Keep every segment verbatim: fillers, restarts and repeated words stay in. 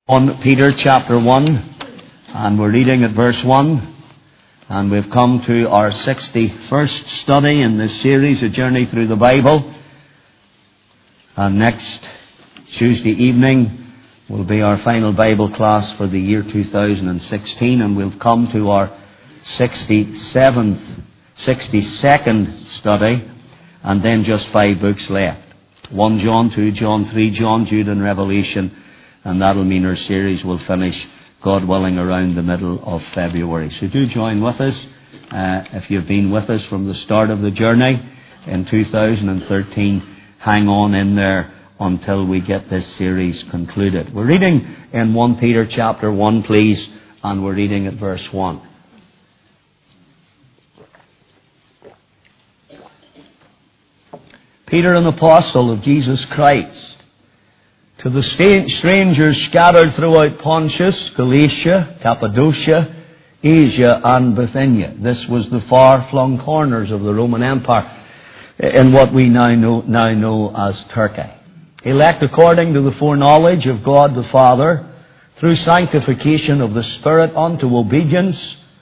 On Peter chapter one, and we're reading at verse one, and we've come to our sixty-first study in this series, A Journey Through the Bible. And next Tuesday evening will be our final Bible class for the year two thousand sixteen, and we'll come to our sixty-seventh, sixty-second study, and then just five books left. First John, Second John, Third John, Jude and Revelation. And that'll mean our series will finish, God willing, around the middle of February. So do join with us. Uh, if you've been with us from the start of the journey in two thousand thirteen, hang on in there until we get this series concluded. We're reading in First Peter chapter one, please, and we're reading at verse one. Peter, an apostle of Jesus Christ, to the strangers scattered throughout Pontus, Galatia, Cappadocia, Asia and Bithynia. This was the far-flung corners of the Roman Empire in what we now know, now know as Turkey. Elect according to the foreknowledge of God the Father, through sanctification of the Spirit unto obedience,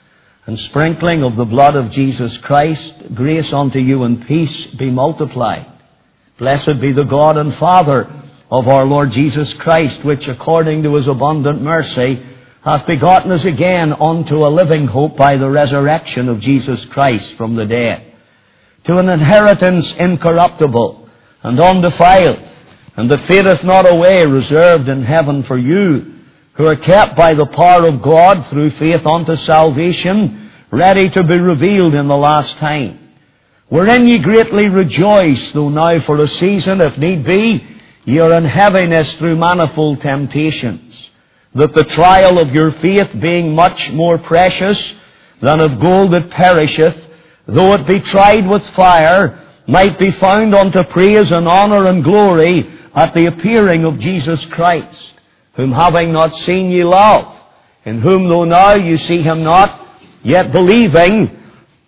and sprinkling of the blood of Jesus Christ, grace unto you and peace be multiplied. Blessed be the God and Father of our Lord Jesus Christ, which according to His abundant mercy hath begotten us again unto a living hope by the resurrection of Jesus Christ from the dead, to an inheritance incorruptible and undefiled, and that fadeth not away, reserved in heaven for you, who are kept by the power of God through faith unto salvation, ready to be revealed in the last time. Wherein ye greatly rejoice, though now for a season, if need be, ye are in heaviness through manifold temptations, that the trial of your faith, being much more precious than of gold that perisheth, though it be tried with fire, might be found unto praise and honour and glory at the appearing of Jesus Christ, whom having not seen ye love, in whom though now you see Him not, yet believing,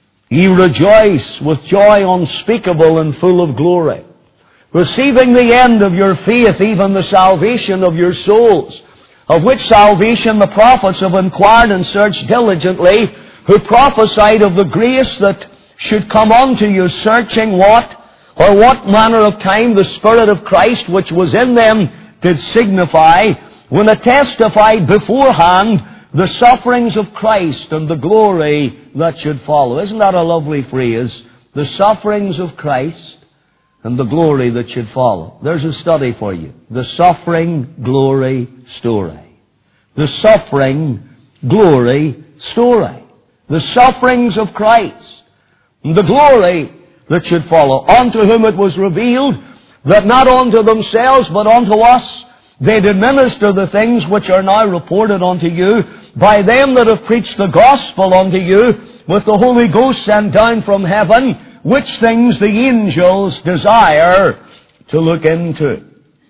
ye rejoice with joy unspeakable and full of glory, receiving the end of your faith, even the salvation of your souls, of which salvation the prophets have inquired and searched diligently, who prophesied of the grace that should come unto you, searching what, or what manner of time the Spirit of Christ which was in them did signify, when it testified beforehand the sufferings of Christ and the glory that should follow. Isn't that a lovely phrase? The sufferings of Christ and the glory that should follow. There's a study for you. The suffering glory story. The suffering glory story. The sufferings of Christ and the glory that should follow. Unto whom it was revealed that not unto themselves but unto us they did minister the things which are now reported unto you by them that have preached the gospel unto you with the Holy Ghost sent down from heaven, which things the angels desire to look into.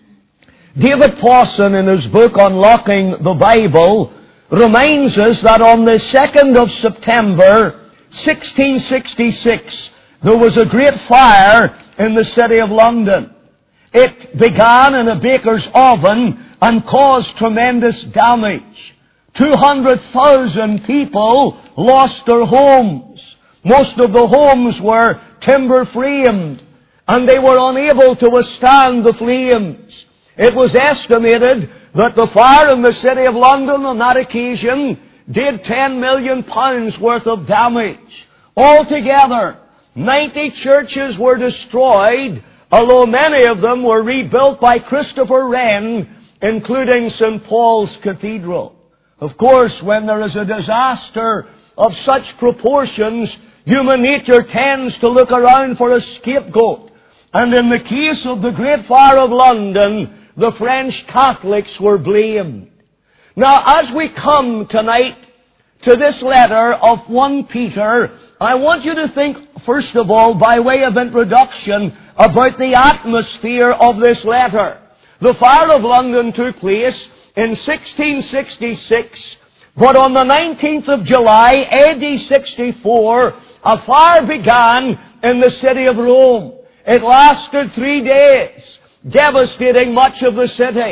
David Pawson, in his book Unlocking the Bible, reminds us that on the second of September, sixteen sixty-six, there was a great fire in the city of London. It began in a baker's oven and caused tremendous damage. two hundred thousand people lost their homes. Most of the homes were timber-framed, and they were unable to withstand the flames. It was estimated that the fire in the city of London on that occasion did ten million pounds worth of damage. Altogether, ninety churches were destroyed, although many of them were rebuilt by Christopher Wren, including Saint Paul's Cathedral. Of course, when there is a disaster of such proportions, human nature tends to look around for a scapegoat. And in the case of the Great Fire of London, the French Catholics were blamed. Now, as we come tonight to this letter of First Peter, I want you to think, first of all, by way of introduction, about the atmosphere of this letter. The Fire of London took place in sixteen sixty-six, but on the nineteenth of July, A D sixty-four, a fire began in the city of Rome. It lasted three days, devastating much of the city.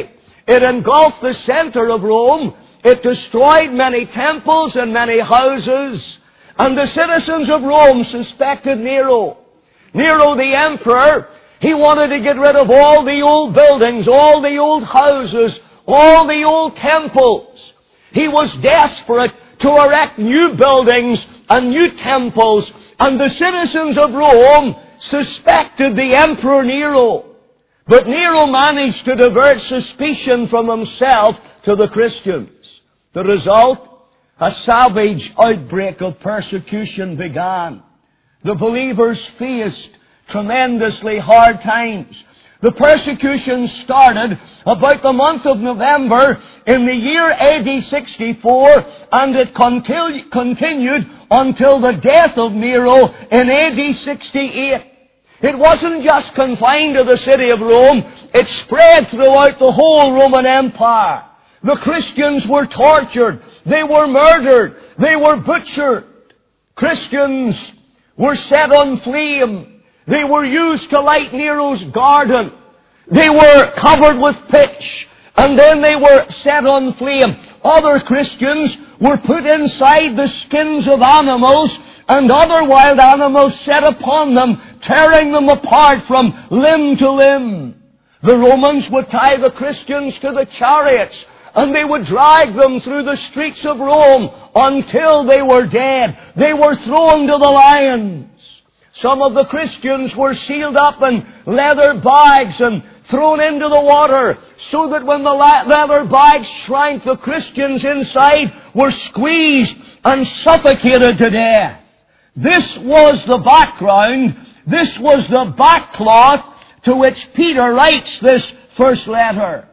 It engulfed the center of Rome. It destroyed many temples and many houses. And the citizens of Rome suspected Nero. Nero the emperor, he wanted to get rid of all the old buildings, all the old houses, all the old temples. He was desperate to erect new buildings and new temples. And the citizens of Rome suspected the Emperor Nero. But Nero managed to divert suspicion from himself to the Christians. The result? A savage outbreak of persecution began. The believers faced tremendously hard times. The persecution started about the month of November in the year A D sixty-four, and it continu- continued until the death of Nero in A D sixty-eight. It wasn't just confined to the city of Rome. It spread throughout the whole Roman Empire. The Christians were tortured. They were murdered. They were butchered. Christians were set on flame. They were used to light Nero's garden. They were covered with pitch, and then they were set on flame. Other Christians were put inside the skins of animals, and other wild animals set upon them, tearing them apart from limb to limb. The Romans would tie the Christians to the chariots, and they would drag them through the streets of Rome until they were dead. They were thrown to the lions. Some of the Christians were sealed up in leather bags and thrown into the water, so that when the leather bags shrank, the Christians inside were squeezed and suffocated to death. This was the background, this was the backcloth to which Peter writes this first letter.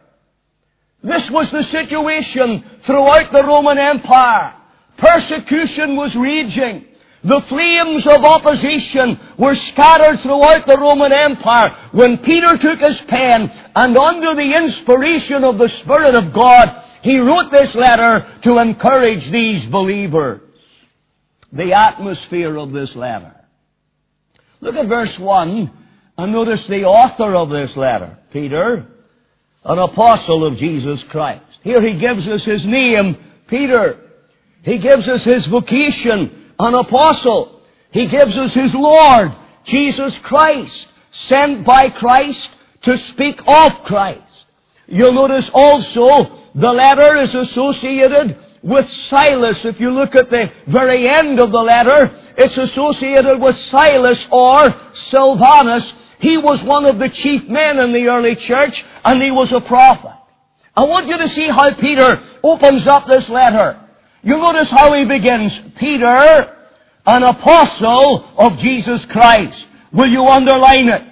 This was the situation throughout the Roman Empire. Persecution was raging. The flames of opposition were scattered throughout the Roman Empire when Peter took his pen and under the inspiration of the Spirit of God, he wrote this letter to encourage these believers. The atmosphere of this letter. Look at verse one and notice the author of this letter. Peter, an apostle of Jesus Christ. Here he gives us his name, Peter. He gives us his vocation, an apostle. He gives us his Lord, Jesus Christ, sent by Christ to speak of Christ. You'll notice also the letter is associated with Silas. If you look at the very end of the letter, it's associated with Silas or Silvanus. He was one of the chief men in the early church, and he was a prophet. I want you to see how Peter opens up this letter. You notice how he begins. Peter, an apostle of Jesus Christ. Will you underline it?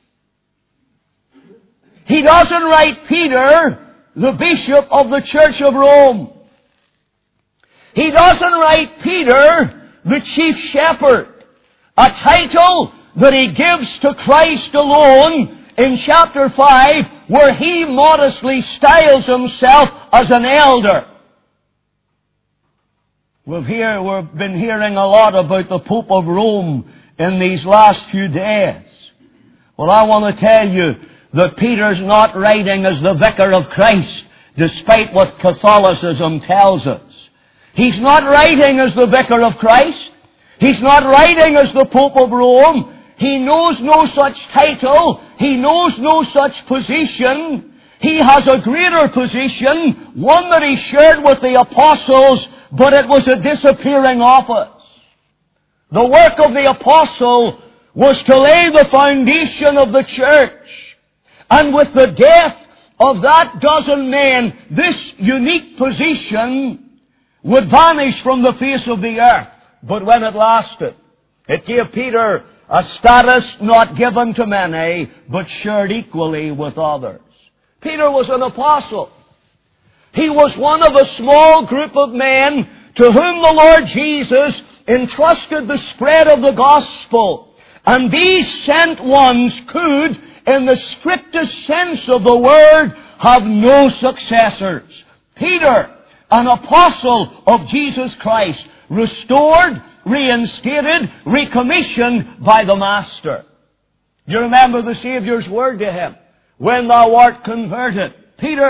He doesn't write Peter, the bishop of the Church of Rome. He doesn't write Peter, the chief shepherd. A title that he gives to Christ alone in chapter five, where he modestly styles himself as an elder. We've, hear, we've been hearing a lot about the Pope of Rome in these last few days. Well, I want to tell you that Peter's not writing as the vicar of Christ, despite what Catholicism tells us. He's not writing as the vicar of Christ. He's not writing as the Pope of Rome. He knows no such title. He knows no such position. He has a greater position, one that he shared with the apostles, but it was a disappearing office. The work of the apostle was to lay the foundation of the church. And with the death of that dozen men, this unique position would vanish from the face of the earth. But when it lasted, it gave Peter a status not given to many, but shared equally with others. Peter was an apostle. He was one of a small group of men to whom the Lord Jesus entrusted the spread of the gospel. And these sent ones could, in the strictest sense of the word, have no successors. Peter, an apostle of Jesus Christ, restored, reinstated, recommissioned by the Master. You remember the Saviour's word to him, when thou art converted. Peter,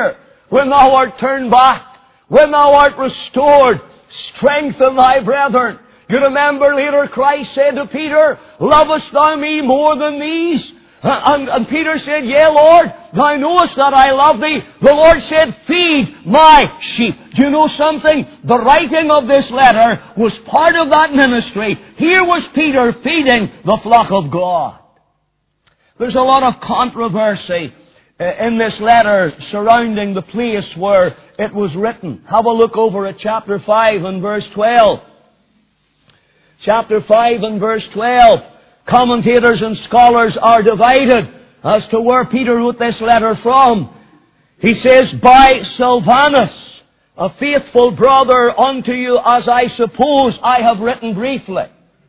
when thou art turned back, when thou art restored, strengthen thy brethren. You remember later Christ said to Peter, lovest thou me more than these? And, and Peter said, yea, Lord, thou knowest that I love thee. The Lord said, feed my sheep. Do you know something? The writing of this letter was part of that ministry. Here was Peter feeding the flock of God. There's a lot of controversy in this letter surrounding the place where it was written. Have a look over at chapter five and verse twelve. Chapter five and verse twelve. Commentators and scholars are divided as to where Peter wrote this letter from. He says, by Silvanus, a faithful brother unto you, as I suppose I have written briefly.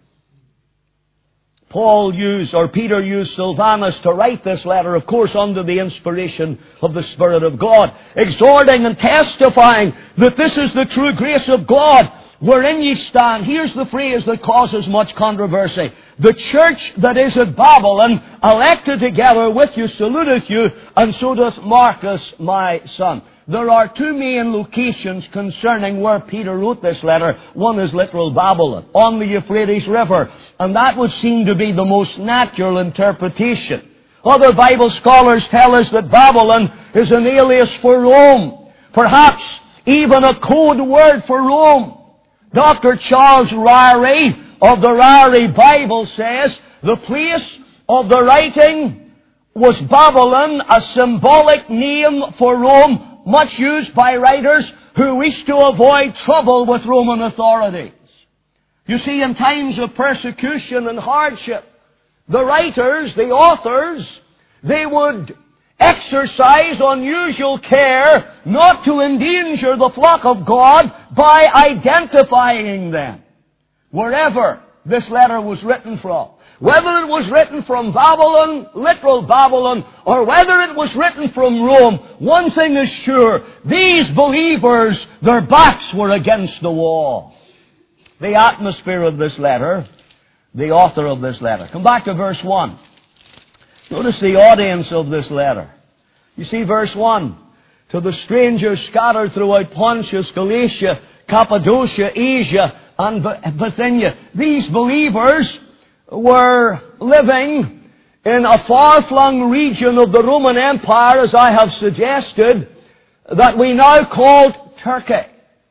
Paul used, or Peter used Silvanus to write this letter, of course, under the inspiration of the Spirit of God, exhorting and testifying that this is the true grace of God, wherein ye stand. Here's the phrase that causes much controversy. The church that is at Babylon, elected together with you, saluteth you, and so doth Marcus, my son. There are two main locations concerning where Peter wrote this letter. One is literal Babylon, on the Euphrates River, and that would seem to be the most natural interpretation. Other Bible scholars tell us that Babylon is an alias for Rome, perhaps even a code word for Rome. Doctor Charles Ryrie of the Ryrie Bible says the place of the writing was Babylon, a symbolic name for Rome, much used by writers who wish to avoid trouble with Roman authorities. You see, in times of persecution and hardship, the writers, the authors, they would exercise unusual care not to endanger the flock of God by identifying them wherever this letter was written from. Whether it was written from Babylon, literal Babylon, or whether it was written from Rome, one thing is sure, these believers, their backs were against the wall. The atmosphere of this letter, the author of this letter. Come back to verse one. Notice the audience of this letter. You see verse one. To the strangers scattered throughout Pontus, Galatia, Cappadocia, Asia, and Bithynia. These believers were living in a far-flung region of the Roman Empire, as I have suggested, that we now call Turkey.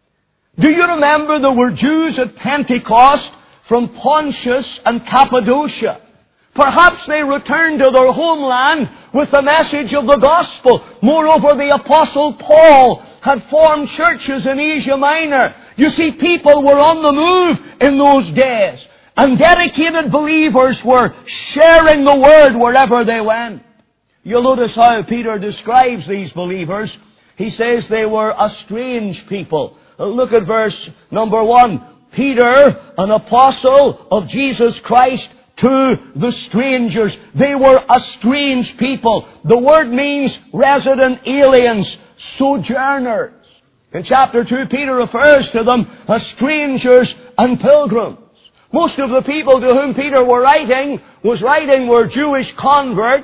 Do you remember there were Jews at Pentecost from Pontus and Cappadocia? Perhaps they returned to their homeland with the message of the gospel. Moreover, the Apostle Paul had formed churches in Asia Minor. You see, people were on the move in those days. And dedicated believers were sharing the word wherever they went. You'll notice how Peter describes these believers. He says they were a strange people. Look at verse number one. Peter, an apostle of Jesus Christ, to the strangers. They were a strange people. The word means resident aliens, sojourners. In chapter two, Peter refers to them as strangers and pilgrims. Most of the people to whom Peter were writing, was writing were Jewish converts.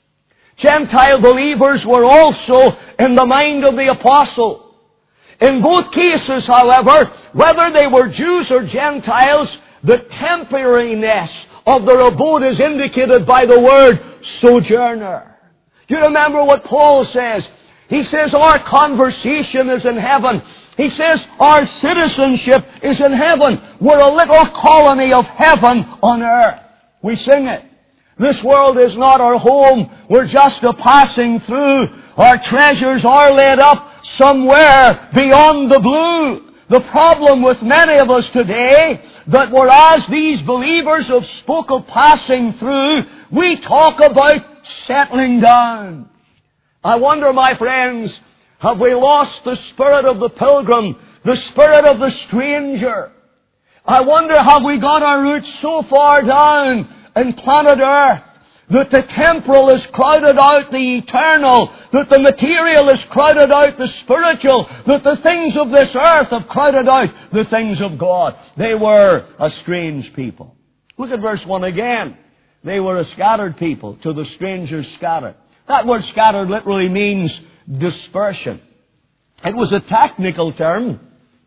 Gentile believers were also in the mind of the apostle. In both cases, however, whether they were Jews or Gentiles, the temporariness of their abode is indicated by the word sojourner. Do you remember what Paul says? He says our conversation is in heaven. He says our citizenship is in heaven. We're a little colony of heaven on earth. We sing it. This world is not our home. We're just a passing through. Our treasures are laid up somewhere beyond the blue. The problem with many of us today, that whereas these believers have spoke of passing through, we talk about settling down. I wonder, my friends, have we lost the spirit of the pilgrim, the spirit of the stranger? I wonder, have we got our roots so far down in planet Earth that the temporal is crowded out the eternal, that the material is crowded out the spiritual, that the things of this earth have crowded out the things of God? They were a strange people. Look at verse one again. They were a scattered people, to the strangers scattered. That word scattered literally means dispersion. It was a technical term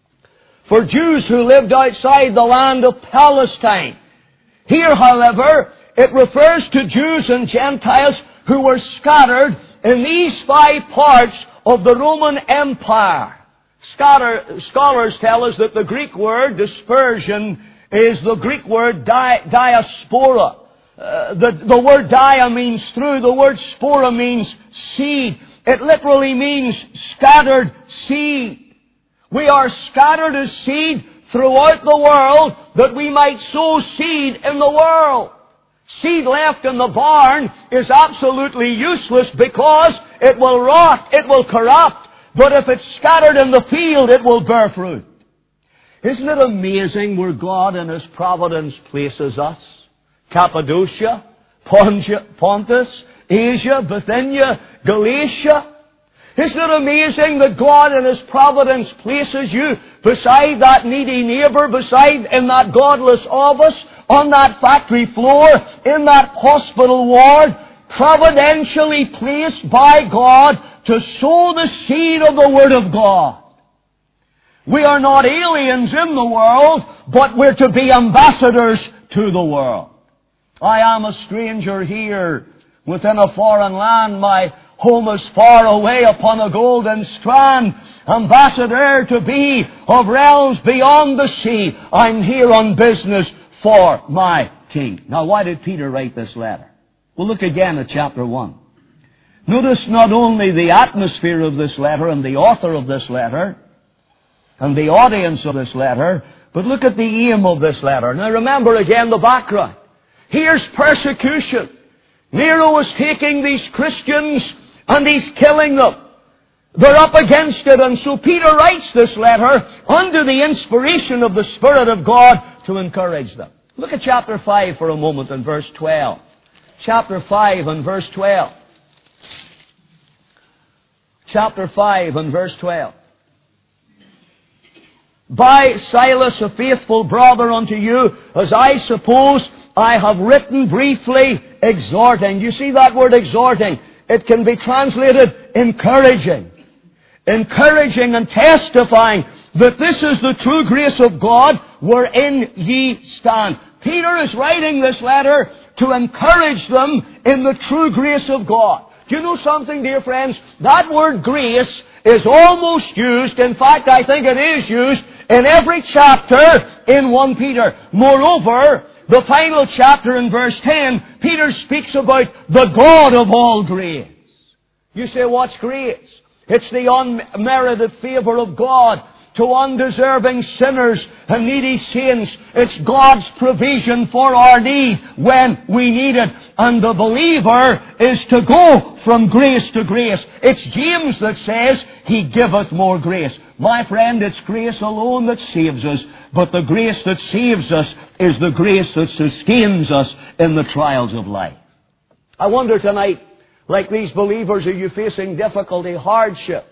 for Jews who lived outside the land of Palestine. Here, however, it refers to Jews and Gentiles who were scattered in these five parts of the Roman Empire. Scholar, scholars tell us that the Greek word dispersion is the Greek word di, diaspora. Uh, the, the word dia means through. The word spora means seed. It literally means scattered seed. We are scattered as seed throughout the world that we might sow seed in the world. Seed left in the barn is absolutely useless because it will rot, it will corrupt. But if it's scattered in the field, it will bear fruit. Isn't it amazing where God in His providence places us? Cappadocia, Pontus, Asia, Bithynia, Galatia. Isn't it amazing that God in His providence places you beside that needy neighbor, beside in that godless office, on that factory floor, in that hospital ward, providentially placed by God to sow the seed of the Word of God. We are not aliens in the world, but we're to be ambassadors to the world. I am a stranger here within a foreign land. My home is far away upon a golden strand. Ambassador to be of realms beyond the sea. I'm here on business for my King. Now, why did Peter write this letter? Well, look again at chapter one. Notice not only the atmosphere of this letter and the author of this letter and the audience of this letter, but look at the aim of this letter. Now, remember again the background. Here's persecution. Nero is taking these Christians and he's killing them. They're up against it, and so Peter writes this letter under the inspiration of the Spirit of God to encourage them. Look at chapter five for a moment and verse twelve. Chapter five and verse twelve. Chapter five and verse twelve. By Silas, a faithful brother unto you, as I suppose I have written briefly, exhorting. You see that word exhorting? It can be translated encouraging. Encouraging and testifying that this is the true grace of God wherein ye stand. Peter is writing this letter to encourage them in the true grace of God. Do you know something, dear friends? That word grace is almost used, in fact I think it is used, in every chapter in First Peter. Moreover, the final chapter in verse ten, Peter speaks about the God of all grace. You say, what's grace? It's the unmerited favor of God to undeserving sinners and needy saints. It's God's provision for our need when we need it. And the believer is to go from grace to grace. It's James that says, He giveth more grace. My friend, it's grace alone that saves us. But the grace that saves us is the grace that sustains us in the trials of life. I wonder tonight, like these believers, are you facing difficulty, hardship,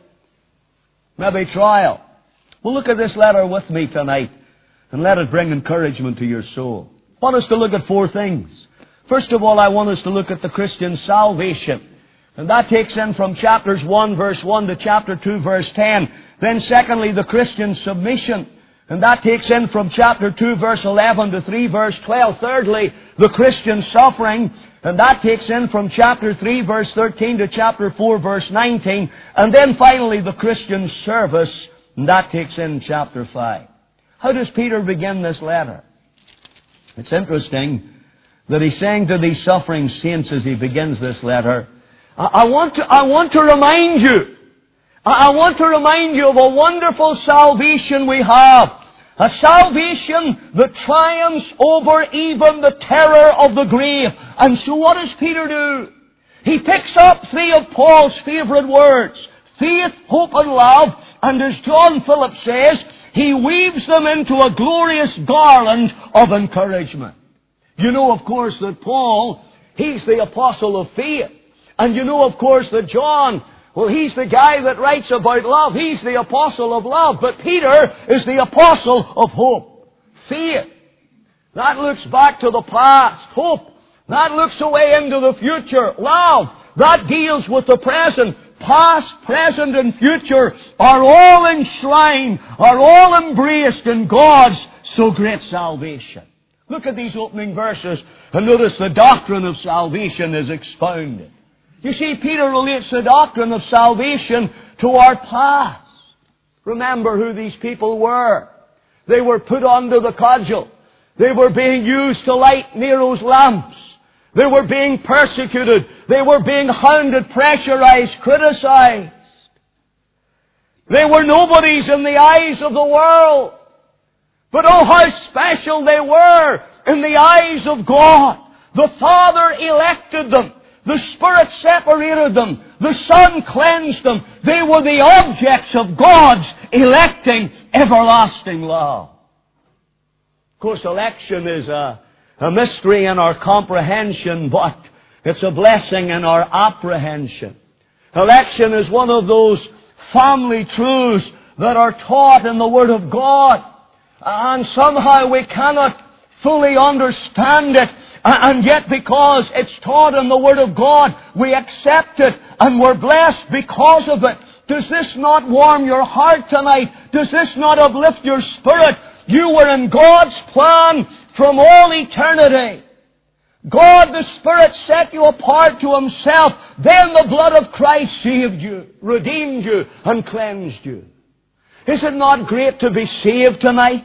maybe trial? Well, look at this letter with me tonight and let it bring encouragement to your soul. I want us to look at four things. First of all, I want us to look at the Christian salvation. And that takes in from chapters one, verse one to chapter two, verse ten. Then secondly, the Christian submission. And that takes in from chapter two, verse eleven to three, verse twelve. Thirdly, the Christian suffering. And that takes in from chapter three, verse thirteen to chapter four, verse nineteen. And then finally, the Christian service. And that takes in chapter five. How does Peter begin this letter? It's interesting that he's saying to these suffering saints as he begins this letter, I, I want to, I want to remind you, I, I want to remind you of a wonderful salvation we have. A salvation that triumphs over even the terror of the grave. And so what does Peter do? He picks up three of Paul's favorite words. Faith, hope, and love. And as John Phillips says, he weaves them into a glorious garland of encouragement. You know, of course, that Paul, he's the apostle of faith. And you know, of course, that John, well, he's the guy that writes about love. He's the apostle of love. But Peter is the apostle of hope. Faith. That looks back to the past. Hope. That looks away into the future. Love. That deals with the present. past, present, and future are all enshrined, are all embraced in God's so great salvation. Look at these opening verses and notice the doctrine of salvation is expounded. You see, Peter relates the doctrine of salvation to our past. Remember who these people were. They were put under the cudgel. They were being used to light Nero's lamps. They were being persecuted. They were being hounded, pressurized, criticized. They were nobodies in the eyes of the world. But oh, how special they were in the eyes of God. The Father elected them. The Spirit separated them. The Son cleansed them. They were the objects of God's electing everlasting love. Of course, election is a, a mystery in our comprehension, but it's a blessing in our apprehension. Election is one of those family truths that are taught in the Word of God. And somehow we cannot fully understand it. And yet because it's taught in the Word of God, we accept it and we're blessed because of it. Does this not warm your heart tonight? Does this not uplift your spirit? You were in God's plan from all eternity. God the Spirit set you apart to Himself. Then the blood of Christ saved you, redeemed you, and cleansed you. Is it not great to be saved tonight?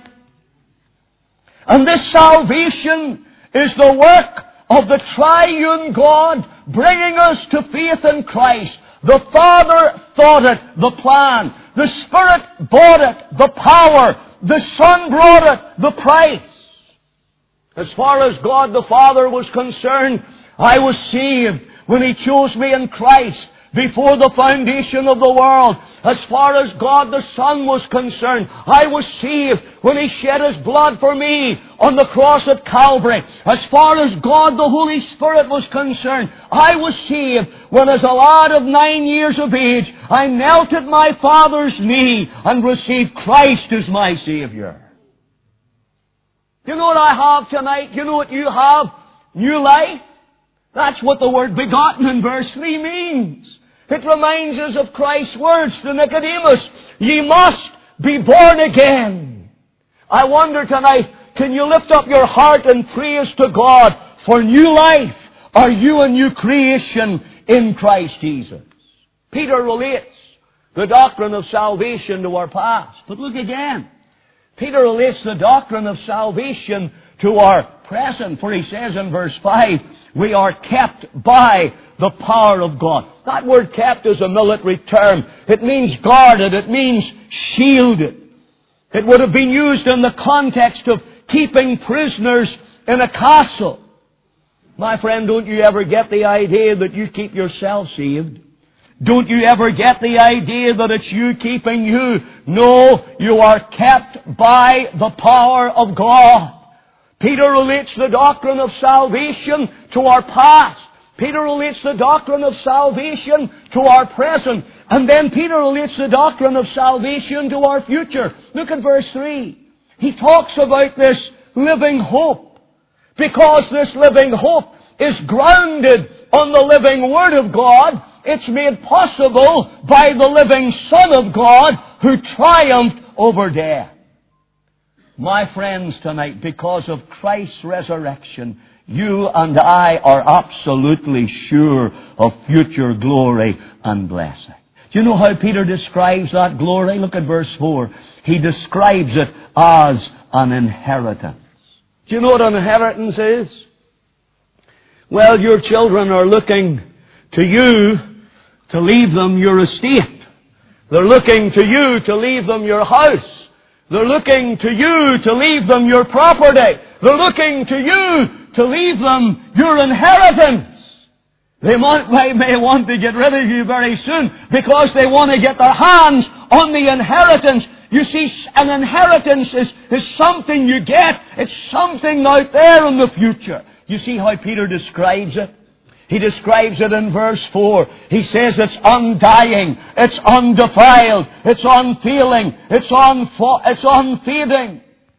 And this salvation is the work of the triune God bringing us to faith in Christ. The Father thought it, the plan. The Spirit bought it, the power. The Son brought it, the price. As far as God the Father was concerned, I was saved when He chose me in Christ before the foundation of the world. As far as God the Son was concerned, I was saved when He shed His blood for me on the cross at Calvary. As far as God the Holy Spirit was concerned, I was saved when as a lad of nine years of age, I knelt at my Father's knee and received Christ as my Savior. You know what I have tonight? You know what you have? New life. That's what the word begotten in verse three means. It reminds us of Christ's words to Nicodemus, ye must be born again. I wonder tonight, can you lift up your heart and praise to God for new life? Are you a new creation in Christ Jesus? Peter relates the doctrine of salvation to our past. But look again. Peter relates the doctrine of salvation to our present. For he says in verse five, we are kept by the power of God. That word kept is a military term. It means guarded. It means shielded. It would have been used in the context of keeping prisoners in a castle. My friend, don't you ever get the idea that you keep yourself saved? Don't you ever get the idea that it's you keeping you? No, you are kept by the power of God. Peter relates the doctrine of salvation to our past. Peter relates the doctrine of salvation to our present. And then Peter relates the doctrine of salvation to our future. Look at verse three. He talks about this living hope. Because this living hope is grounded on the living Word of God, it's made possible by the living Son of God who triumphed over death. My friends, tonight, because of Christ's resurrection, you and I are absolutely sure of future glory and blessing. Do you know how Peter describes that glory? Look at verse four. He describes it as an inheritance. Do you know what an inheritance is? Well, your children are looking to you to leave them your estate. They're looking to you to leave them your house. They're looking to you to leave them your property. They're looking to you to leave them your inheritance. They might, may want to get rid of you very soon because they want to get their hands on the inheritance. You see, an inheritance is, is something you get. It's something out there in the future. You see how Peter describes it? He describes it in verse four. He says it's undying, it's undefiled, it's unfailing, it's, unfo- it's unfading.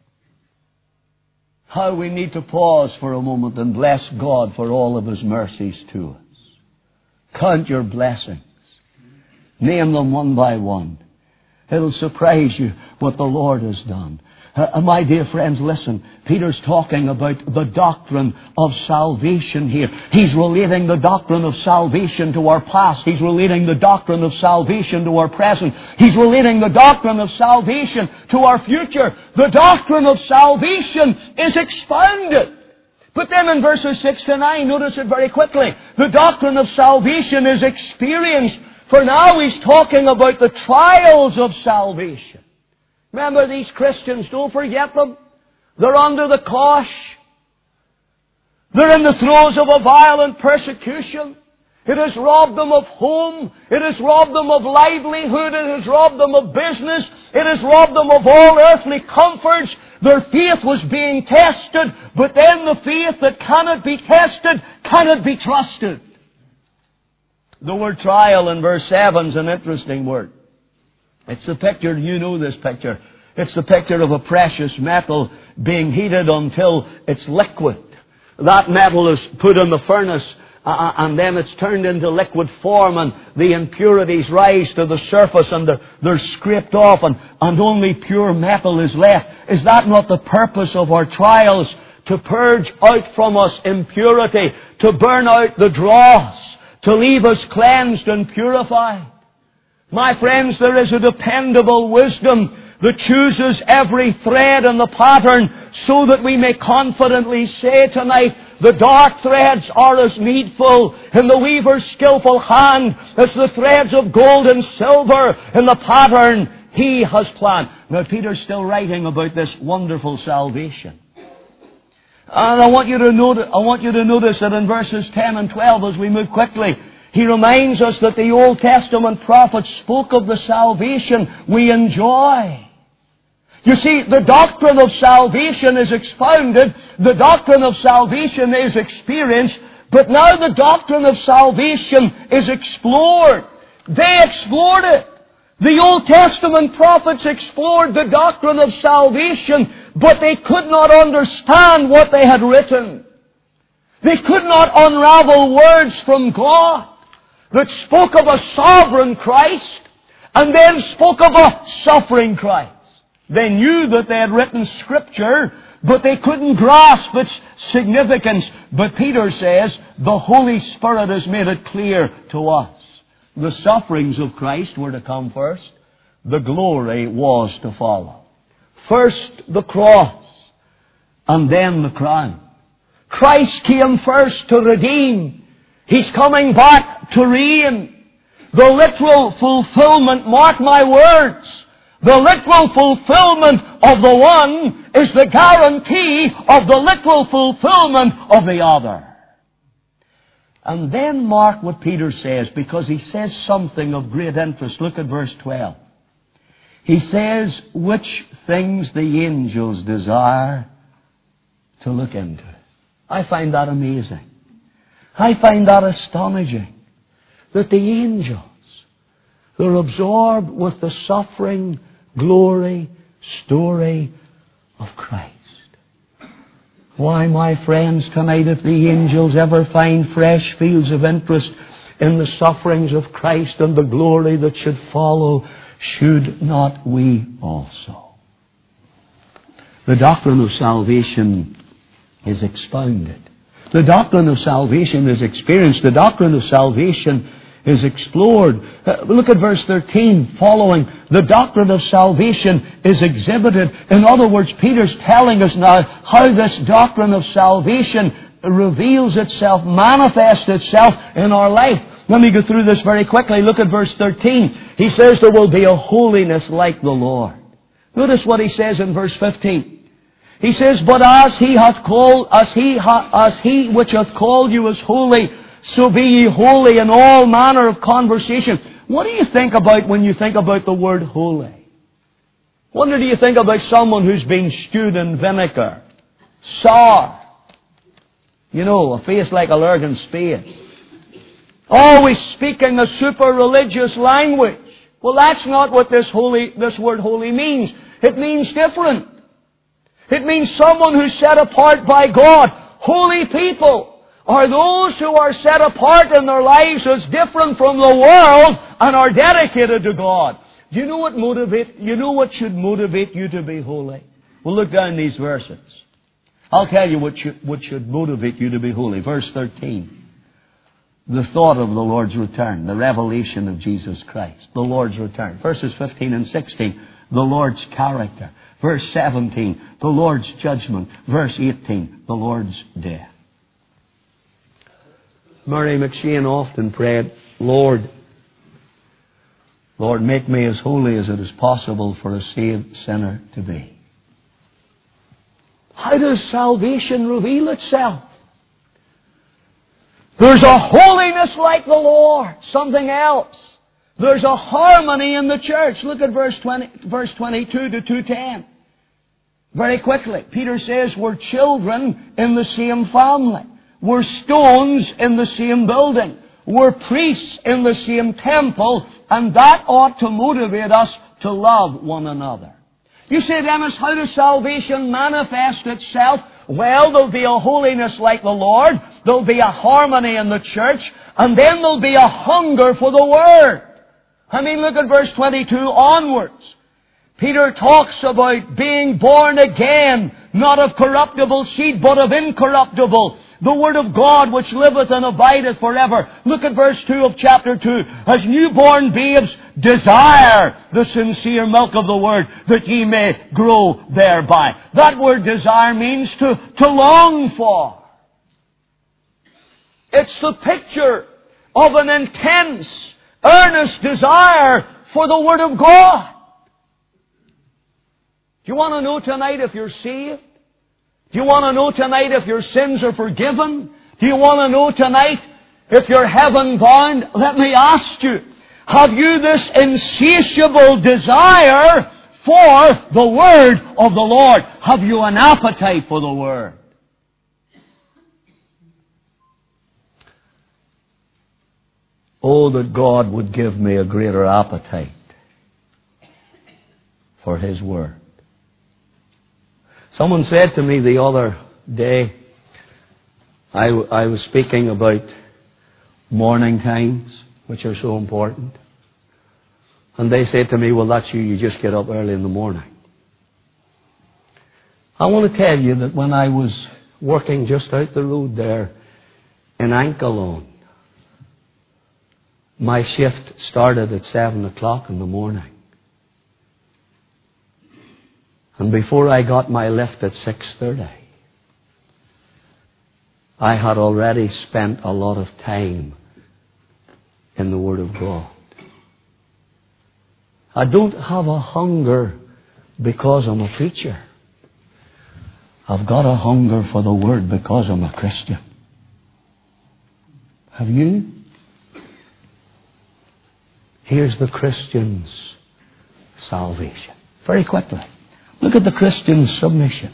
How we need to pause for a moment and bless God for all of His mercies to us. Count your blessings. Name them one by one. It'll surprise you what the Lord has done. Uh, my dear friends, listen. Peter's talking about the doctrine of salvation here. He's relating the doctrine of salvation to our past. He's relating the doctrine of salvation to our present. He's relating the doctrine of salvation to our future. The doctrine of salvation is expounded. But then in verses six to nine, notice it very quickly. The doctrine of salvation is experienced. For now he's talking about the trials of salvation. Remember these Christians, don't forget them. They're under the cosh. They're in the throes of a violent persecution. It has robbed them of home. It has robbed them of livelihood. It has robbed them of business. It has robbed them of all earthly comforts. Their faith was being tested, but then the faith that cannot be tested cannot be trusted. The word trial in verse seven is an interesting word. It's the picture, you know this picture. It's the picture of a precious metal being heated until it's liquid. That metal is put in the furnace uh, and then it's turned into liquid form and the impurities rise to the surface and they're, they're scraped off and, and only pure metal is left. Is that not the purpose of our trials? To purge out from us impurity, to burn out the dross, to leave us cleansed and purified. My friends, there is a dependable wisdom that chooses every thread in the pattern so that we may confidently say tonight, the dark threads are as needful in the weaver's skillful hand as the threads of gold and silver in the pattern he has planned. Now Peter's still writing about this wonderful salvation. And I want you to notice, I want you to notice that in verses ten and twelve, as we move quickly, he reminds us that the Old Testament prophets spoke of the salvation we enjoy. You see, the doctrine of salvation is expounded, the doctrine of salvation is experienced, but now the doctrine of salvation is explored. They explored it. The Old Testament prophets explored the doctrine of salvation, but they could not understand what they had written. They could not unravel words from God that spoke of a sovereign Christ and then spoke of a suffering Christ. They knew that they had written Scripture, but they couldn't grasp its significance. But Peter says, the Holy Spirit has made it clear to us. The sufferings of Christ were to come first. The glory was to follow. First the cross, and then the crown. Christ came first to redeem. He's coming back to reign. The literal fulfillment, mark my words, the literal fulfillment of the one is the guarantee of the literal fulfillment of the other. And then mark what Peter says, because he says something of great interest. Look at verse twelve. He says, which things the angels desire to look into. I find that amazing. I find that astonishing. That the angels, they're absorbed with the suffering, glory, story of Christ. Why, my friends, tonight, if the angels ever find fresh fields of interest in the sufferings of Christ and the glory that should follow, should not we also? The doctrine of salvation is expounded. The doctrine of salvation is experienced. The doctrine of salvation is explored. Uh, look at verse thirteen following. The doctrine of salvation is exhibited. In other words, Peter's telling us now how this doctrine of salvation reveals itself, manifests itself in our life. Let me go through this very quickly. Look at verse thirteen. He says there will be a holiness like the Lord. Notice what he says in verse fifteen. He says, but as he hath called, as he, ha, as he which hath called you is holy, so be ye holy in all manner of conversation. What do you think about when you think about the word holy? What do you think about someone who's been stewed in vinegar? Sour. You know, a face like a lurgan spade. Always speaking a super religious language. Well, that's not what this holy, this word holy means. It means different. It means someone who's set apart by God. Holy people are those who are set apart in their lives as different from the world and are dedicated to God. Do you know what motivate, you know what should motivate you to be holy? Well, look down these verses. I'll tell you what should, what should motivate you to be holy. Verse thirteen. The thought of the Lord's return, the revelation of Jesus Christ, the Lord's return. Verses fifteen and sixteen, the Lord's character. Verse seventeen, the Lord's judgment. Verse eighteen, the Lord's death. Murray McShane often prayed, Lord, Lord, make me as holy as it is possible for a saved sinner to be. How does salvation reveal itself? There's a holiness like the Lord. Something else. There's a harmony in the church. Look at verse twenty, verse twenty-two to two ten. Very quickly. Peter says we're children in the same family. We're stones in the same building. We're priests in the same temple. And that ought to motivate us to love one another. You say, Dennis, how does salvation manifest itself? Well, there'll be a holiness like the Lord. There'll be a harmony in the church. And then there'll be a hunger for the Word. I mean, look at verse twenty-two onwards. Peter talks about being born again, not of corruptible seed, but of incorruptible. The Word of God which liveth and abideth forever. Look at verse two of chapter two. As newborn babes desire the sincere milk of the Word, that ye may grow thereby. That word desire means to, to long for. It's the picture of an intense, earnest desire for the Word of God. Do you want to know tonight if you're saved? Do you want to know tonight if your sins are forgiven? Do you want to know tonight if you're heaven bound? Let me ask you, have you this insatiable desire for the Word of the Lord? Have you an appetite for the Word? Oh, that God would give me a greater appetite for His Word. Someone said to me the other day, I, I was speaking about morning times, which are so important. And they said to me, well, that's you, you just get up early in the morning. I want to tell you that when I was working just out the road there in Ankalone, my shift started at seven o'clock in the morning. And before I got my lift at six thirty, I had already spent a lot of time in the Word of God. I don't have a hunger because I'm a preacher. I've got a hunger for the Word because I'm a Christian. Have you? Here's the Christian's salvation. Very quickly. Look at the Christian's submission.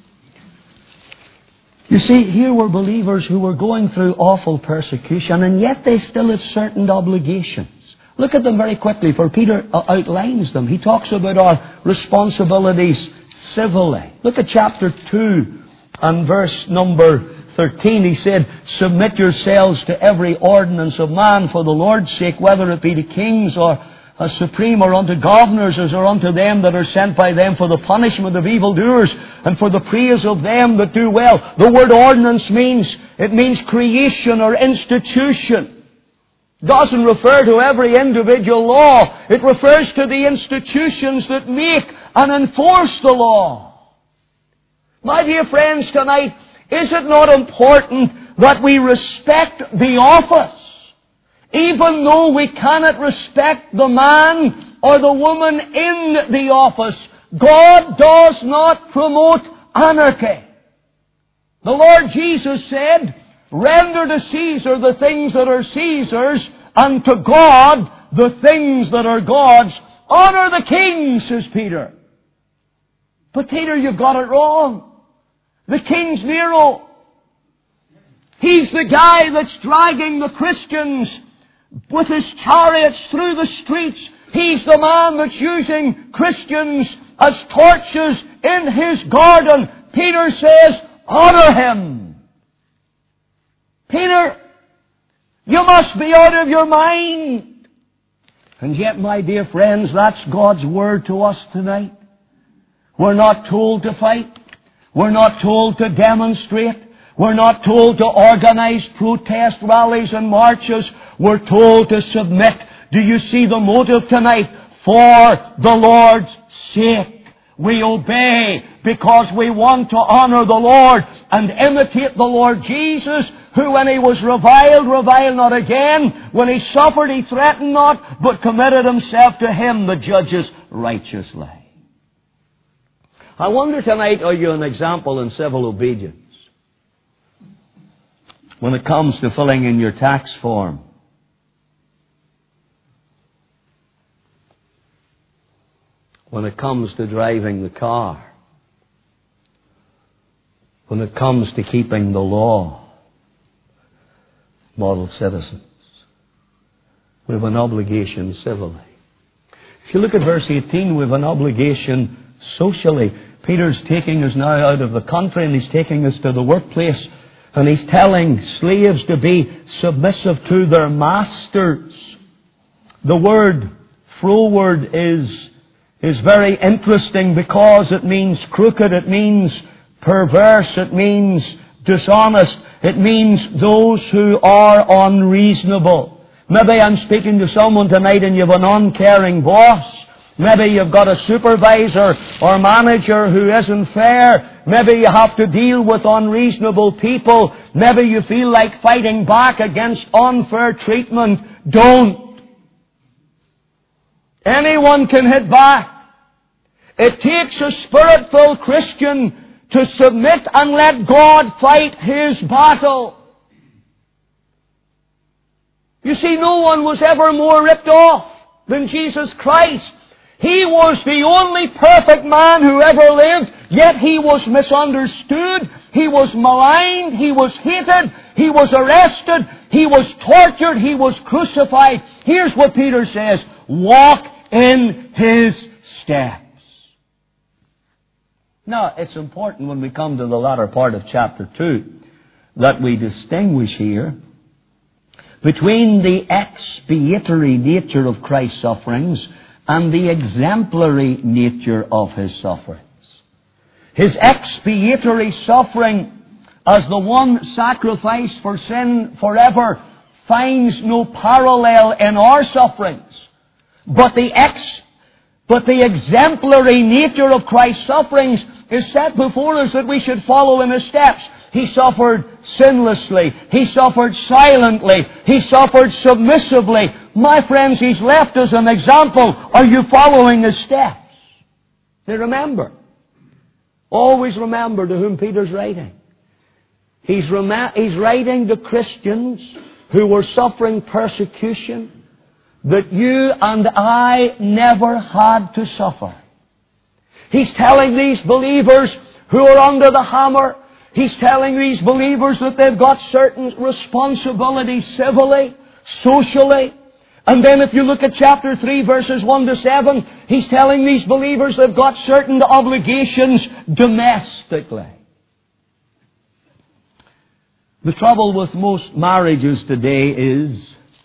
You see, here were believers who were going through awful persecution, and yet they still had certain obligations. Look at them very quickly, for Peter outlines them. He talks about our responsibilities civilly. Look at chapter two and verse number thirteen. He said, submit yourselves to every ordinance of man for the Lord's sake, whether it be to kings or as supreme, or unto governors, as or unto them that are sent by them for the punishment of evildoers, and for the praise of them that do well. The word ordinance means, it means creation or institution. It doesn't refer to every individual law. It refers to the institutions that make and enforce the law. My dear friends, tonight, is it not important that we respect the office? Even though we cannot respect the man or the woman in the office, God does not promote anarchy. The Lord Jesus said, render to Caesar the things that are Caesar's, and to God the things that are God's. Honor the king, says Peter. But Peter, you've got it wrong. The king's Nero. He's the guy that's dragging the Christians with his chariots through the streets. He's the man that's using Christians as torches in his garden. Peter says, honor him. Peter, you must be out of your mind. And yet, my dear friends, that's God's Word to us tonight. We're not told to fight. We're not told to demonstrate. We're not told to organize protest rallies and marches. We're told to submit. Do you see the motive tonight? For the Lord's sake. We obey because we want to honor the Lord and imitate the Lord Jesus, who when He was reviled, reviled not again. When He suffered, He threatened not, but committed Himself to Him that judges righteously. I wonder tonight, are you an example in civil obedience? When it comes to filling in your tax form, when it comes to driving the car, when it comes to keeping the law, model citizens, we have an obligation civilly. If you look at verse eighteen, we have an obligation socially. Peter's taking us now out of the country and he's taking us to the workplace. And he's telling slaves to be submissive to their masters. The word froward is, is very interesting because it means crooked, it means perverse, it means dishonest, it means those who are unreasonable. Maybe I'm speaking to someone tonight and you have an uncaring boss. Maybe you've got a supervisor or manager who isn't fair. Maybe you have to deal with unreasonable people. Maybe you feel like fighting back against unfair treatment. Don't. Anyone can hit back. It takes a spirit-filled Christian to submit and let God fight His battle. You see, no one was ever more ripped off than Jesus Christ. He was the only perfect man who ever lived, yet He was misunderstood, He was maligned, He was hated, He was arrested, He was tortured, He was crucified. Here's what Peter says, walk in His steps. Now, it's important when we come to the latter part of chapter two that we distinguish here between the expiatory nature of Christ's sufferings and the exemplary nature of His sufferings. His expiatory suffering as the one sacrifice for sin forever finds no parallel in our sufferings. But the ex, but the exemplary nature of Christ's sufferings is set before us that we should follow in His steps. He suffered sinlessly. He suffered silently. He suffered submissively. My friends, He's left us an example. Are you following His steps? See, remember. Always remember to whom Peter's writing. He's, rem- he's writing to Christians who were suffering persecution that you and I never had to suffer. He's telling these believers who are under the hammer, He's telling these believers that they've got certain responsibilities civilly, socially. And then if you look at chapter three, verses one to seven, He's telling these believers they've got certain obligations domestically. The trouble with most marriages today is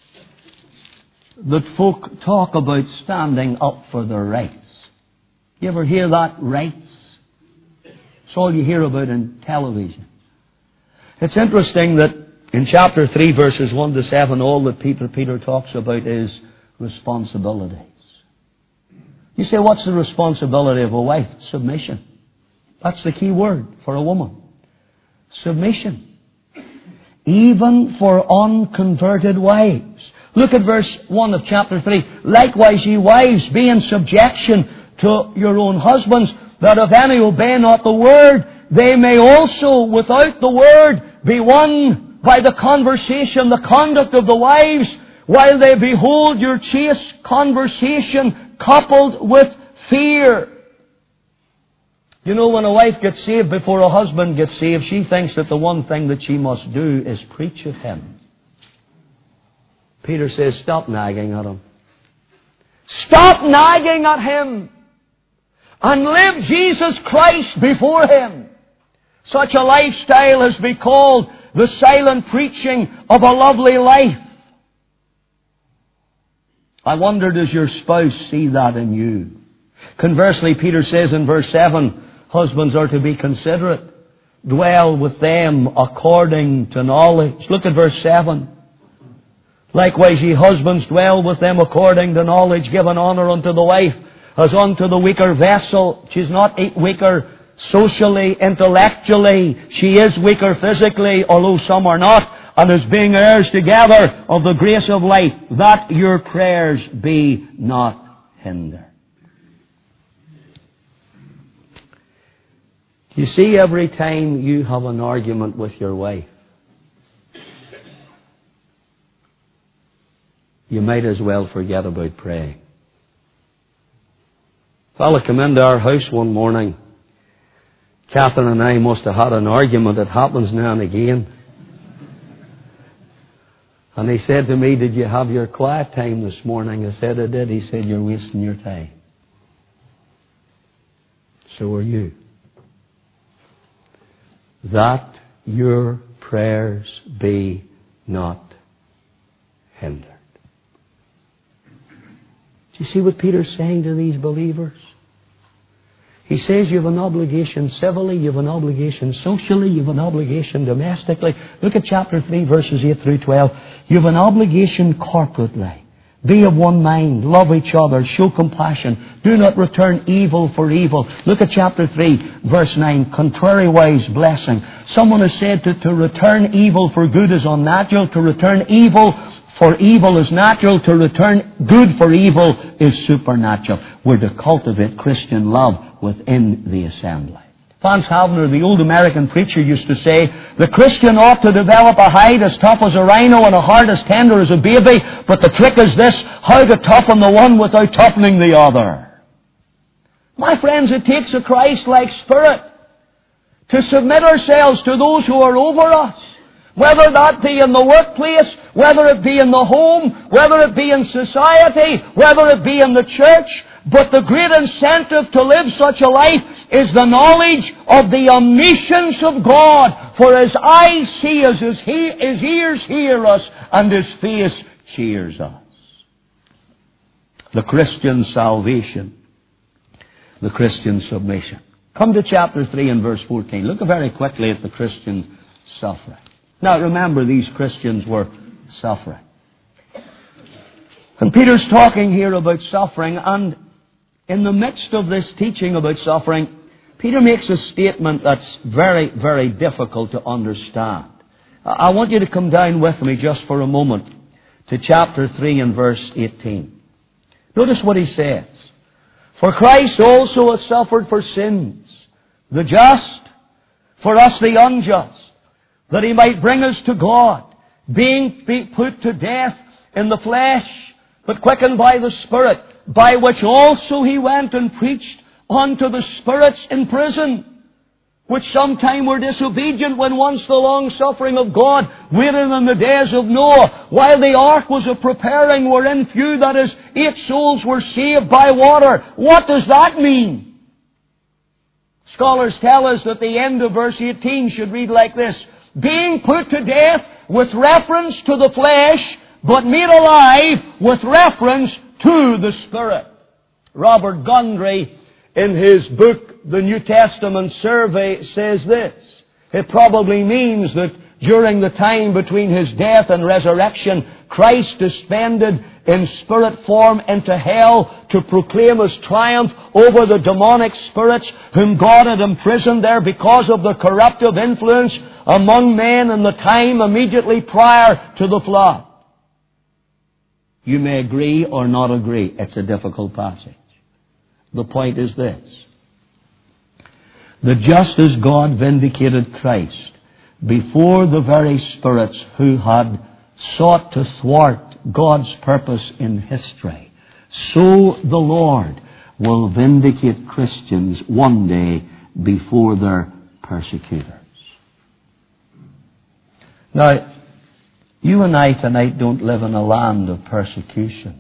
that folk talk about standing up for their rights. You ever hear that? Rights? It's all you hear about in television. It's interesting that in chapter three, verses one to seven, all that Peter, Peter talks about is responsibilities. You say, what's the responsibility of a wife? Submission. That's the key word for a woman. Submission. Even for unconverted wives. Look at verse one of chapter three. Likewise, ye wives, be in subjection to your own husbands, that if any obey not the word, they may also, without the word, be won by the conversation, the conduct of the wives, while they behold your chaste conversation coupled with fear. You know, when a wife gets saved before a husband gets saved, she thinks that the one thing that she must do is preach of him. Peter says, stop nagging at him. Stop nagging at him. And live Jesus Christ before Him. Such a lifestyle has been called the silent preaching of a lovely life. I wonder, does your spouse see that in you? Conversely, Peter says in verse seven, husbands are to be considerate. Dwell with them according to knowledge. Look at verse seven. Likewise, ye husbands, dwell with them according to knowledge, giving honour unto the wife as unto the weaker vessel. She's not weaker socially, intellectually. She is weaker physically, although some are not. And as being heirs together of the grace of life, that your prayers be not hindered. You see, every time you have an argument with your wife, you might as well forget about praying. A fellow came into our house one morning. Catherine and I must have had an argument. It happens now and again. And he said to me, did you have your quiet time this morning? I said, I did. He said, you're wasting your time. So are you. That your prayers be not hindered. Do you see what Peter's saying to these believers? He says you have an obligation civilly, you have an obligation socially, you have an obligation domestically. Look at chapter three, verses eight through twelve. You have an obligation corporately. Be of one mind, love each other, show compassion. Do not return evil for evil. Look at chapter three, verse nine. Contrariwise blessing. Someone has said that to return evil for good is unnatural. To return evil for evil is natural. To return good for evil is supernatural. We're to cultivate Christian love within the assembly. Vance Havner, the old American preacher, used to say, the Christian ought to develop a hide as tough as a rhino and a heart as tender as a baby, but the trick is this, how to toughen the one without toughening the other. My friends, it takes a Christ-like spirit to submit ourselves to those who are over us, whether that be in the workplace, whether it be in the home, whether it be in society, whether it be in the church. But the great incentive to live such a life is the knowledge of the omniscience of God. For His eyes see us, His, he, his ears hear us, and His face cheers us. The Christian salvation. The Christian submission. Come to chapter three and verse fourteen. Look very quickly at the Christian suffering. Now remember, these Christians were suffering. And Peter's talking here about suffering, and in the midst of this teaching about suffering, Peter makes a statement that's very, very difficult to understand. I want you to come down with me just for a moment to chapter three and verse eighteen. Notice what he says. For Christ also has suffered for sins, the just, for us the unjust, that He might bring us to God, being put to death in the flesh, but quickened by the Spirit, by which also He went and preached unto the spirits in prison, which sometime were disobedient when once the long suffering of God waited in the days of Noah, while the ark was a preparing, wherein few, that is, eight souls were saved by water. What does that mean? Scholars tell us that the end of verse eighteen should read like this: being put to death with reference to the flesh, but made alive with reference to the Spirit. Robert Gundry, in his book, The New Testament Survey, says this. It probably means that during the time between His death and resurrection, Christ descended in spirit form into hell to proclaim His triumph over the demonic spirits whom God had imprisoned there because of the corruptive influence among men in the time immediately prior to the flood. You may agree or not agree. It's a difficult passage. The point is this. That just as God vindicated Christ before the very spirits who had sought to thwart God's purpose in history, so the Lord will vindicate Christians one day before their persecutors. Now, you and I tonight don't live in a land of persecution.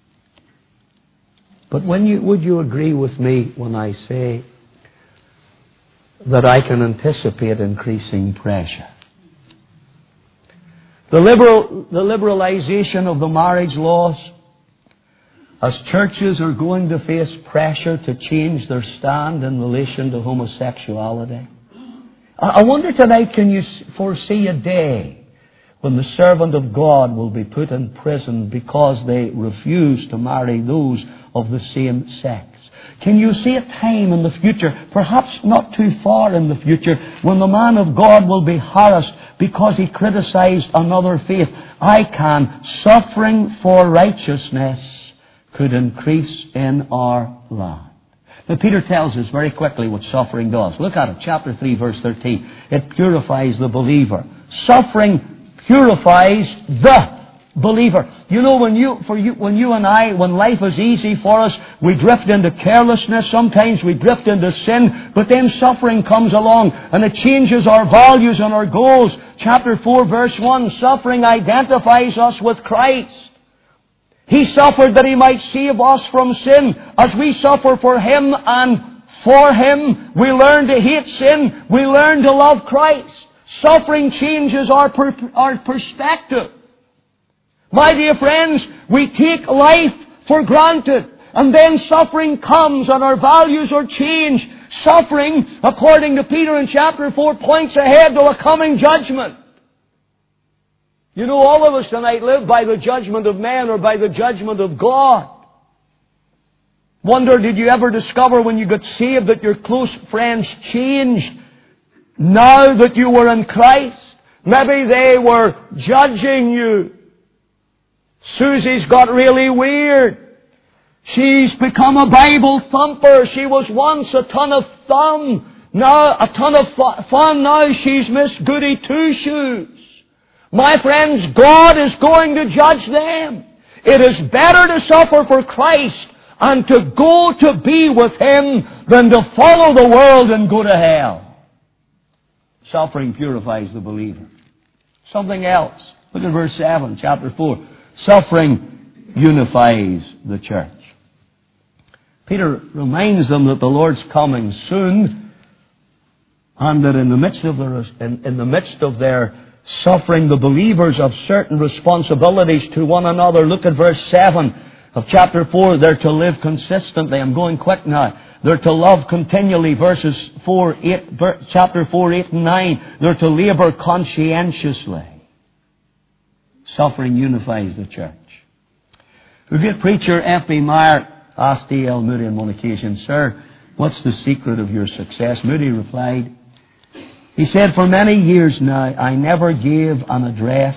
But when you, would you agree with me when I say that I can anticipate increasing pressure? The liberal, the liberalization of the marriage laws, as churches are going to face pressure to change their stand in relation to homosexuality. I wonder tonight, can you foresee a day when the servant of God will be put in prison because they refuse to marry those of the same sex? Can you see a time in the future, perhaps not too far in the future, when the man of God will be harassed because he criticized another faith? I can. Suffering for righteousness could increase in our land. Now Peter tells us very quickly what suffering does. Look at it, chapter three, verse thirteen. It purifies the believer. Suffering purifies the believer. You know, when you, for you, when you and I, when life is easy for us, we drift into carelessness. Sometimes we drift into sin. But then suffering comes along and it changes our values and our goals. Chapter four, verse one, suffering identifies us with Christ. He suffered that He might save us from sin. As we suffer for Him and for Him, we learn to hate sin. We learn to love Christ. Suffering changes our, per, our perspective. My dear friends, we take life for granted, and then suffering comes and our values are changed. Suffering, according to Peter in chapter four, points ahead to a coming judgment. You know, all of us tonight live by the judgment of man or by the judgment of God. Wonder, did you ever discover when you got saved that your close friends changed now that you were in Christ? Maybe they were judging you. Susie's got really weird. She's become a Bible thumper. She was once a ton of thumb. Now, a ton of fun. Now she's Miss Goody Two-Shoes. My friends, God is going to judge them. It is better to suffer for Christ and to go to be with Him than to follow the world and go to hell. Suffering purifies the believer. Something else. Look at verse seven, chapter four. Suffering unifies the church. Peter reminds them that the Lord's coming soon, and that in the midst of their, in, in the midst of their suffering, the believers have certain responsibilities to one another. Look at verse seven of chapter four. They're to live consistently. I'm going quick now. They're to love continually. Verses four, eight, chapter four, eight and nine. They're to labor conscientiously. Suffering unifies the church. The great preacher F B Meyer asked D L Moody on one occasion, "Sir, what's the secret of your success?" Moody replied, he said, "For many years now, I never gave an address,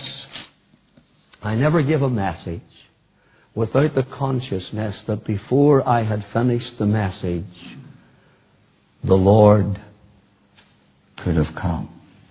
I never gave a message without the consciousness that before I had finished the message, the Lord could have come."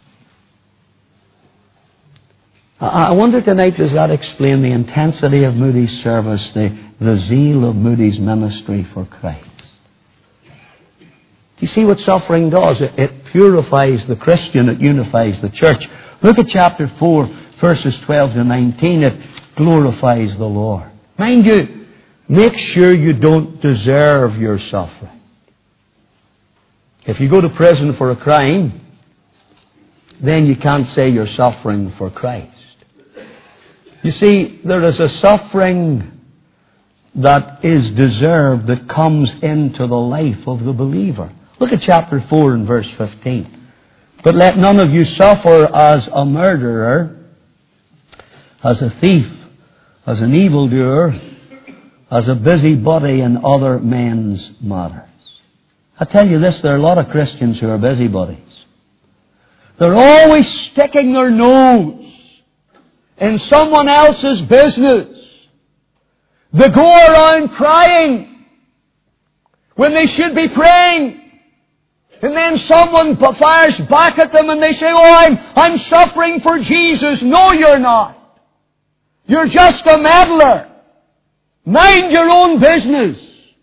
I wonder tonight, does that explain the intensity of Moody's service, the, the zeal of Moody's ministry for Christ? Do you see what suffering does? It, it purifies the Christian, it unifies the church. Look at chapter four, verses twelve to nineteen. It glorifies the Lord. Mind you, make sure you don't deserve your suffering. If you go to prison for a crime, then you can't say you're suffering for Christ. You see, there is a suffering that is deserved that comes into the life of the believer. Look at chapter four and verse fifteen. "But let none of you suffer as a murderer, as a thief, as an evildoer, as a busybody in other men's matters." I tell you this, there are a lot of Christians who are busybodies. They're always sticking their nose in someone else's business. They go around crying when they should be praying. And then someone fires back at them and they say, "Oh, I'm, I'm suffering for Jesus." No, you're not. You're just a meddler. Mind your own business.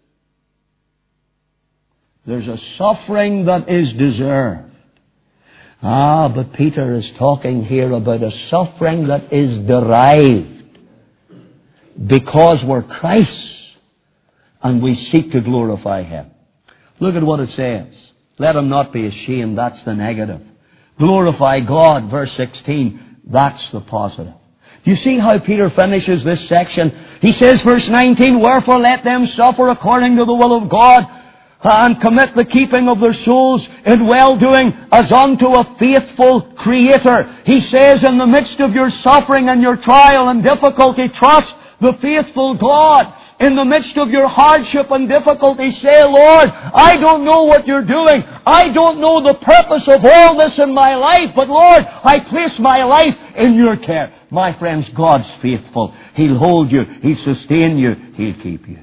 There's a suffering that is deserved. Ah, but Peter is talking here about a suffering that is derived because we're Christ's and we seek to glorify Him. Look at what it says. Let him not be ashamed. That's the negative. Glorify God, verse sixteen. That's the positive. Do You see how Peter finishes this section? He says, verse nineteen, "Wherefore let them suffer according to the will of God, and commit the keeping of their souls in well-doing as unto a faithful Creator." He says, in the midst of your suffering and your trial and difficulty, trust the faithful God. In the midst of your hardship and difficulty, say, "Lord, I don't know what you're doing. I don't know the purpose of all this in my life, but Lord, I place my life in your care." My friends, God's faithful. He'll hold you. He'll sustain you. He'll keep you.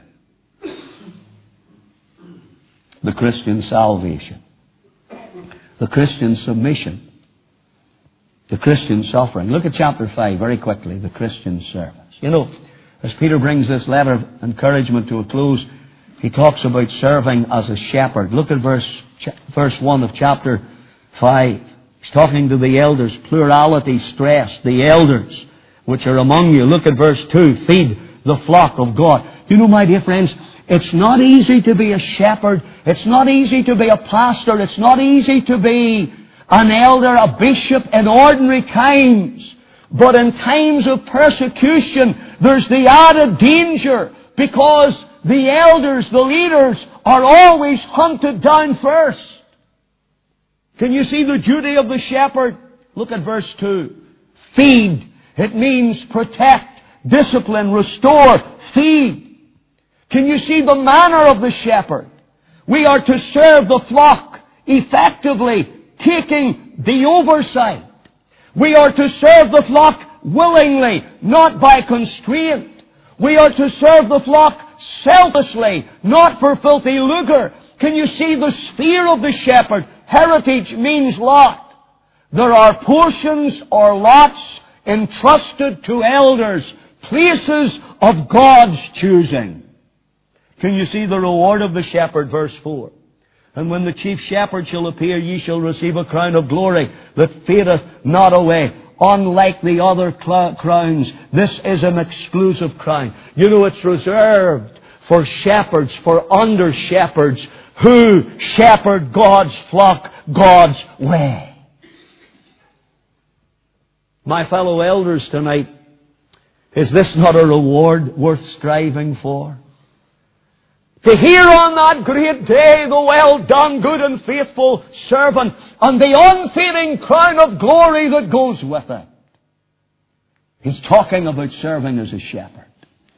The Christian salvation. The Christian submission. The Christian suffering. Look at chapter five very quickly. The Christian service. You know, as Peter brings this letter of encouragement to a close, he talks about serving as a shepherd. Look at verse, verse one of chapter five. He's talking to the elders. Plurality stressed. The elders which are among you. Look at verse two. Feed the flock of God. You know, my dear friends, it's not easy to be a shepherd. It's not easy to be a pastor. It's not easy to be an elder, a bishop in ordinary times. But in times of persecution, there's the added danger, because the elders, the leaders, are always hunted down first. Can you see the duty of the shepherd? Look at verse two. Feed. It means protect, discipline, restore, feed. Can you see the manner of the shepherd? We are to serve the flock effectively, taking the oversight. We are to serve the flock willingly, not by constraint. We are to serve the flock selflessly, not for filthy lucre. Can you see the sphere of the shepherd? Heritage means lot. There are portions or lots entrusted to elders, places of God's choosing. Can you see the reward of the shepherd? Verse four. "And when the chief shepherd shall appear, ye shall receive a crown of glory that fadeth not away." Unlike the other cl- crowns, this is an exclusive crown. You know, it's reserved for shepherds, for under-shepherds, who shepherd God's flock God's way. My fellow elders tonight, is this not a reward worth striving for? To hear on that great day the "Well done, good and faithful servant," and the unfading crown of glory that goes with it. He's talking about serving as a shepherd.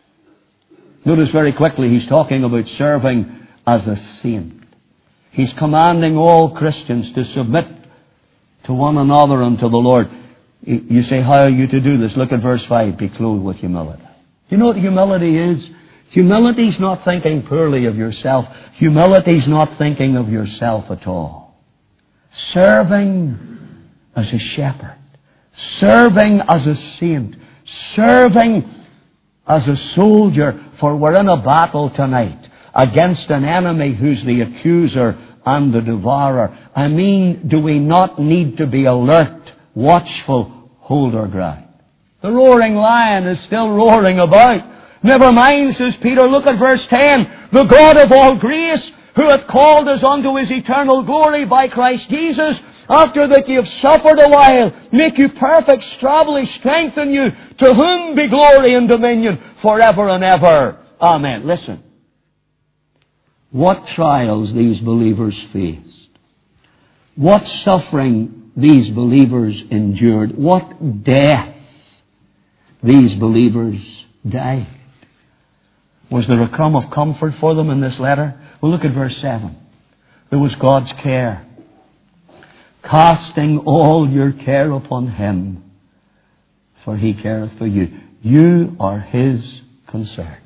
Notice very quickly, he's talking about serving as a saint. He's commanding all Christians to submit to one another and to the Lord. You say, how are you to do this? Look at verse five. Be clothed with humility. Do you know what humility is? Humility is not thinking poorly of yourself. Humility is not thinking of yourself at all. Serving as a shepherd. Serving as a saint. Serving as a soldier. For we're in a battle tonight against an enemy who's the accuser and the devourer. I mean, do we not need to be alert, watchful, hold our ground? The roaring lion is still roaring about. Never mind, says Peter, look at verse ten. "The God of all grace, who hath called us unto His eternal glory by Christ Jesus, after that ye have suffered a while, make you perfect, establish, strengthen you, to whom be glory and dominion forever and ever. Amen." Listen. What trials these believers faced. What suffering these believers endured. What death these believers died. Was there a crumb of comfort for them in this letter? Well, look at verse seven. There was God's care. "Casting all your care upon Him, for He careth for you." You are His concern.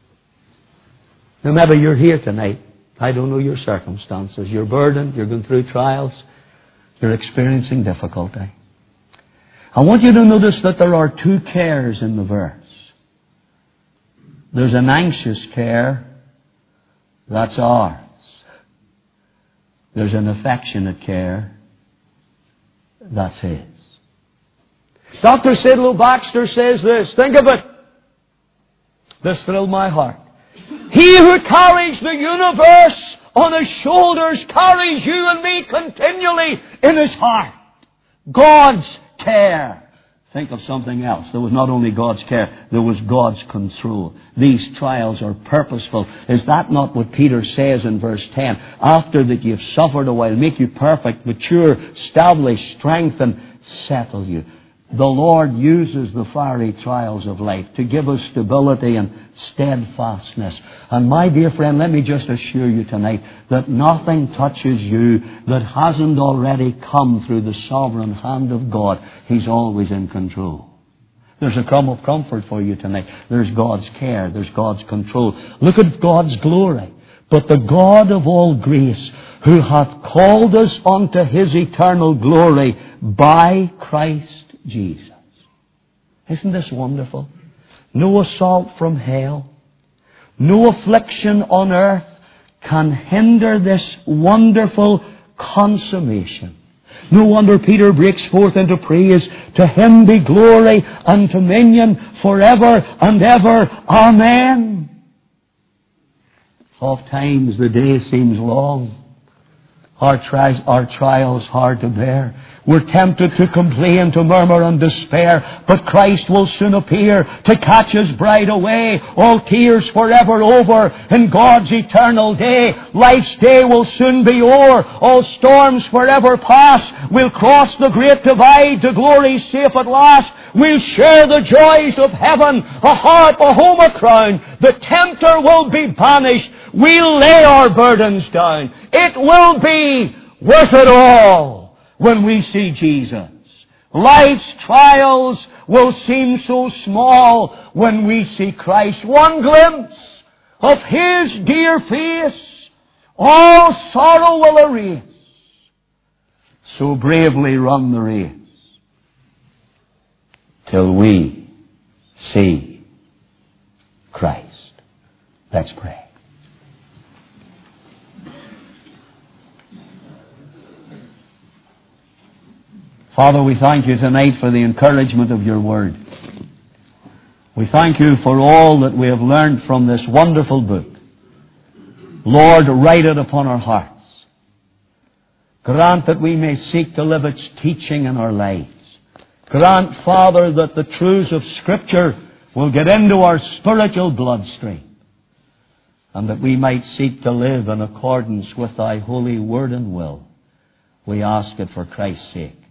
Now, maybe you're here tonight. I don't know your circumstances. You're burdened. You're going through trials. You're experiencing difficulty. I want you to notice that there are two cares in the verse. There's an anxious care. That's ours. There's an affectionate care. That's His. Doctor Sidlow Baxter says this. Think of it. This thrilled my heart. "He who carries the universe on His shoulders carries you and me continually in His heart." God's care think of something else. There was not only God's care, there was God's control. These trials are purposeful. Is that not what Peter says in verse ten? After that you've suffered a while, make you perfect, mature, establish, strengthen, settle you. The Lord uses the fiery trials of life to give us stability and steadfastness. And my dear friend, let me just assure you tonight that nothing touches you that hasn't already come through the sovereign hand of God. He's always in control. There's a crumb of comfort for you tonight. There's God's care. There's God's control. Look at God's glory. But the God of all grace, who hath called us unto His eternal glory by Christ Jesus. Isn't this wonderful? No assault from hell, no affliction on earth can hinder this wonderful consummation. No wonder Peter breaks forth into praise. To Him be glory and dominion forever and ever. Amen. Oft times the day seems long. Our, tri- our trials hard to bear. We're tempted to complain, to murmur and despair, but Christ will soon appear to catch His bride away. All tears forever over in God's eternal day. Life's day will soon be o'er. All storms forever pass. We'll cross the great divide to glory safe at last. We'll share the joys of heaven, a harp, a home, a crown. The tempter will be banished. We'll lay our burdens down. It will be worth it all when we see Jesus. Life's trials will seem so small when we see Christ. One glimpse of His dear face, all sorrow will erase. So bravely run the race till we see Christ. Let's pray. Father, we thank You tonight for the encouragement of Your Word. We thank You for all that we have learned from this wonderful book. Lord, write it upon our hearts. Grant that we may seek to live its teaching in our lives. Grant, Father, that the truths of Scripture will get into our spiritual bloodstream, and that we might seek to live in accordance with Thy holy word and will. We ask it for Christ's sake.